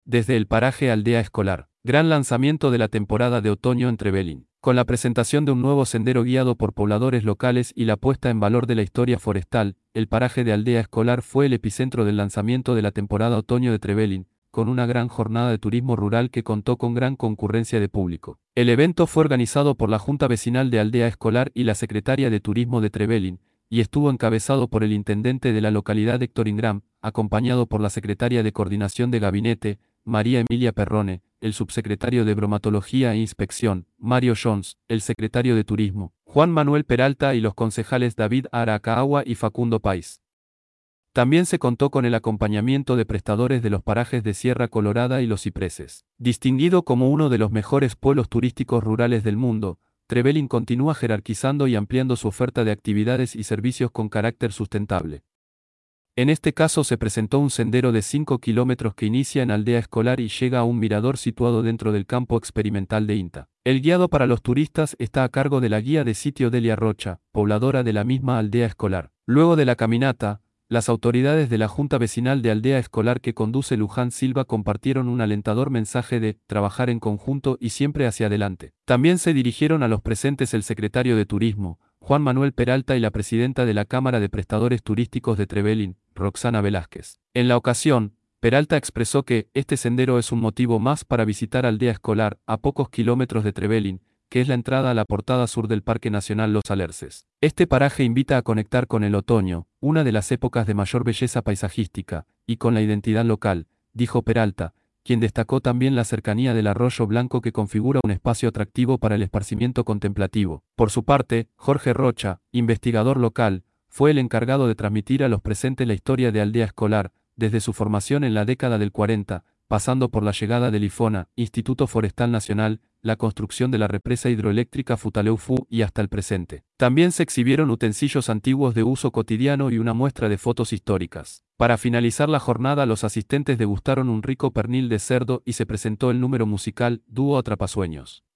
desde el paraje Aldea Escolar. Gran lanzamiento de la temporada de otoño en Trevelin. Con la presentación de un nuevo sendero guiado por pobladores locales y la puesta en valor de la historia forestal, el paraje de Aldea Escolar fue el epicentro del lanzamiento de la temporada otoño de Trevelin, con una gran jornada de turismo rural que contó con gran concurrencia de público. El evento fue organizado por la Junta Vecinal de Aldea Escolar y la Secretaria de Turismo de Trevelin, y estuvo encabezado por el intendente de la localidad Héctor Ingram, acompañado por la secretaria de Coordinación de Gabinete, María Emilia Perrone, el subsecretario de Bromatología e Inspección, Mario Jones, el secretario de Turismo, Juan Manuel Peralta y los concejales David Arakawa y Facundo País. También se contó con el acompañamiento de prestadores de los parajes de Sierra Colorada y Los Cipreses. Distinguido como uno de los mejores pueblos turísticos rurales del mundo, Trevelin continúa jerarquizando y ampliando su oferta de actividades y servicios con carácter sustentable. En este caso se presentó un sendero de 5 kilómetros que inicia en Aldea Escolar y llega a un mirador situado dentro del campo experimental de INTA. El guiado para los turistas está a cargo de la guía de sitio Delia Rocha, pobladora de la misma Aldea Escolar. Luego de la caminata, las autoridades de la Junta Vecinal de Aldea Escolar que conduce Luján Silva compartieron un alentador mensaje de trabajar en conjunto y siempre hacia adelante. También se dirigieron a los presentes el secretario de Turismo, Juan Manuel Peralta, y la presidenta de la Cámara de Prestadores Turísticos de Trevelin, Roxana Velázquez. En la ocasión, Peralta expresó que este sendero es un motivo más para visitar Aldea Escolar, a pocos kilómetros de Trevelin, que es la entrada a la portada sur del Parque Nacional Los Alerces. Este paraje invita a conectar con el otoño, una de las épocas de mayor belleza paisajística, y con la identidad local, dijo Peralta, quien destacó también la cercanía del Arroyo Blanco que configura un espacio atractivo para el esparcimiento contemplativo. Por su parte, Jorge Rocha, investigador local, fue el encargado de transmitir a los presentes la historia de Aldea Escolar, desde su formación en la década del 40, pasando por la llegada del IFONA, Instituto Forestal Nacional, la construcción de la represa hidroeléctrica Futaleufú y hasta el presente. También se exhibieron utensilios antiguos de uso cotidiano y una muestra de fotos históricas. Para finalizar la jornada, los asistentes degustaron un rico pernil de cerdo y se presentó el número musical Dúo Atrapasueños.